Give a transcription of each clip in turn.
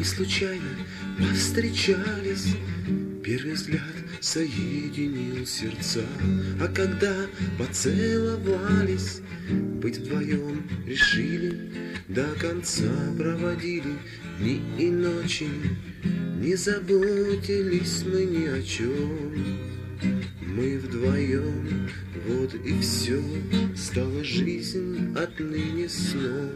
случайно повстречались, первый взгляд соединил сердца. А когда поцеловались, быть вдвоем решили, до конца проводили дни и ночи. Не заботились мы ни о чем, мы вдвоем, вот и все. Стала жизнь отныне сном.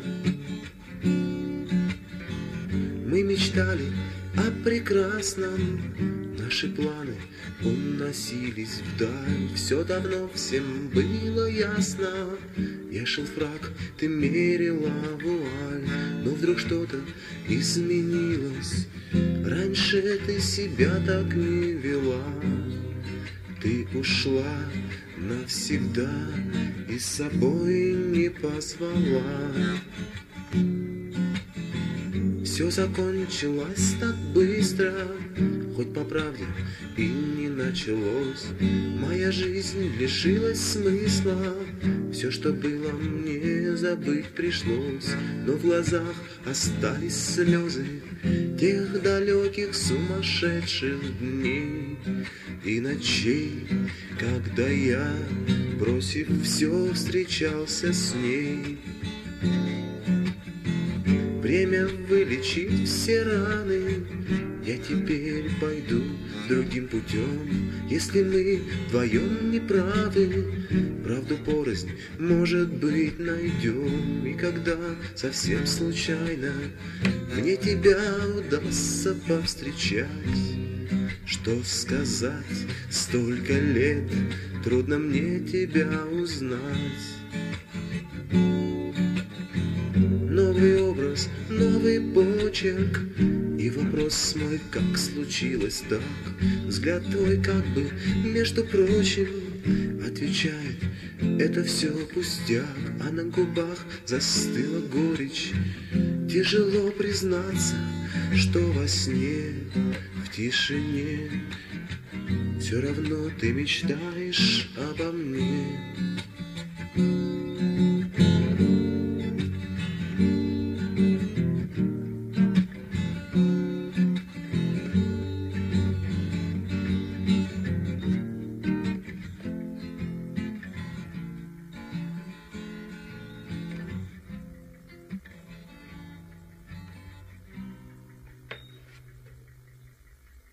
Мы мечтали о прекрасном, наши планы уносились вдаль. Все давно всем было ясно, я шел фрак, ты мерила вуаль. Но вдруг что-то изменилось, раньше ты себя так не вела. Ты ушла навсегда и с собой не позвала. Все закончилось так быстро, хоть по правде и не началось. Моя жизнь лишилась смысла, все, что было, мне забыть пришлось. Но в глазах остались слезы тех далеких сумасшедших дней и ночей, когда я, бросив все, встречался с ней. Время вылечить все раны, я теперь пойду другим путем. Если мы вдвоем не правы, правду порознь, может быть, найдем. И когда совсем случайно мне тебя удастся повстречать, что сказать, столько лет, трудно мне тебя узнать. Новый образ, новый почерк, и вопрос мой, как случилось так. Взгляд твой как бы, между прочим, отвечает, это все пустяк. А на губах застыла горечь, тяжело признаться, что во сне, в тишине, все равно ты мечтаешь обо мне.